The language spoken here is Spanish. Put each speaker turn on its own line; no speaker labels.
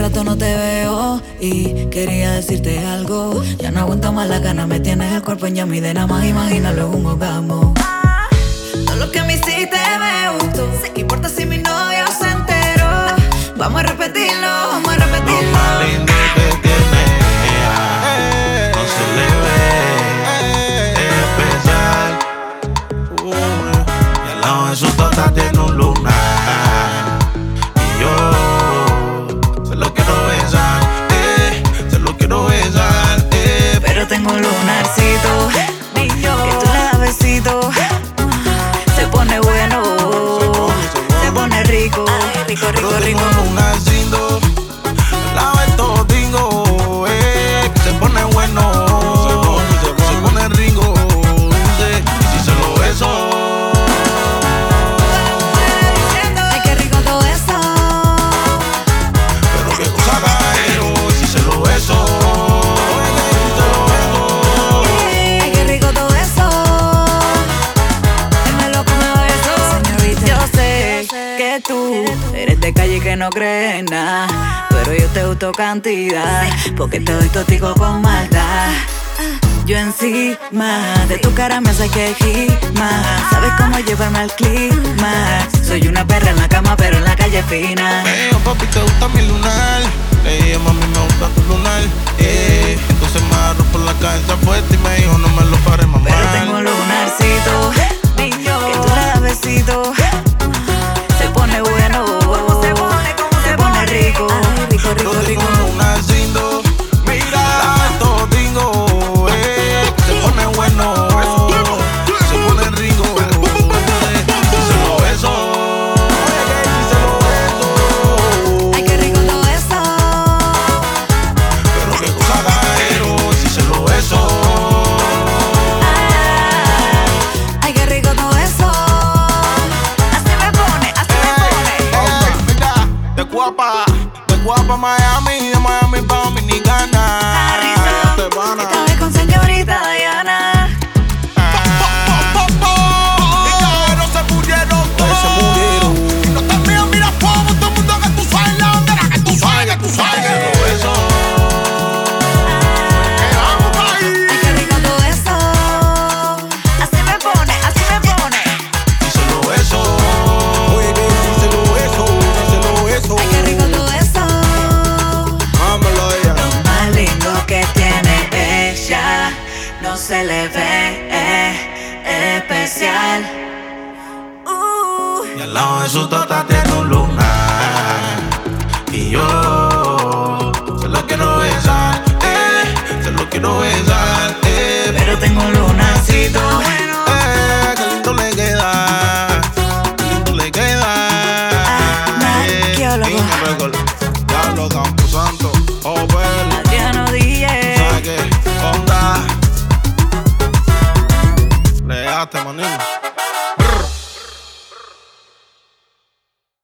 rato no te veo y quería decirte algo. Ya no aguanto más la gana, me tienes el cuerpo en llama y de nada más imagínalo en un orgasmo. Todo lo que me hiciste me gustó. ¿Qué importa si mi novio se enteró? Vamos a repetirlo, vamos a repetirlo.
Lo más lindo que tiene ella, no se le ve, es especial. Y al lado de su tota tiene un lunar. Y yo se lo quiero besar, se lo quiero besar,
pero tengo un lunarcito que tú le das besito. Se pone bueno, se pone rico, rico, rico, rico.
Un asiento, la vez todo tingo, que se pone bueno, se pone rico, y si se lo beso.
Ay, qué rico todo eso.
Pero qué cosa caero, si se lo beso.
Ay, qué rico todo eso. Dime lo que me beso. Señorita, yo sé que tú eres de calle que no crees en nada, pero yo te gusto cantidad, porque te doy totico con maldad. Yo encima de tu cara me hace que gima. Sabes cómo llevarme al clima. Soy una perra en la cama, pero en la calle fina.
Papi, te gusta mi lunar. Mami, me gusta tu lunar. Entonces me agarró por la cabeza fuerte y me dijo, no me lo pares, mamá.
Pero tengo un lunarcito que tú le das besito. Se pone bueno, se pone rico, rico, rico, rico.
Un asiento, mira, todo tingo, se pone bueno, se pone rico, si se lo beso, si se lo beso.
Ay, qué rico todo eso.
Pero qué cosa caero, si se lo beso.
Ay, qué rico todo eso. Así me pone, así me pone.
Mira, de Guapa, Miami, de Miami pa' Dominicana.
Esta vez con señorita Diana.
No se murieron todos.
Se murieron.
Y no te mío, mira cómo todo el mundo que tú sabes la bandera, que tú sabes, que tú sabes. Que lo beso. Que vamos pa' ahí.
Ay, qué rico todo eso. Así me pone, así me pone.
Y se lo beso.
Oye, que si se lo beso, si se lo beso.
Ay, qué rico todo eso.
Dámelo a ella.
Lo más lindo que tiene ella no se le ve, es especial.
Y al lado de su tota tiene un lunar. Y yo se lo quiero besar, se lo quiero besar.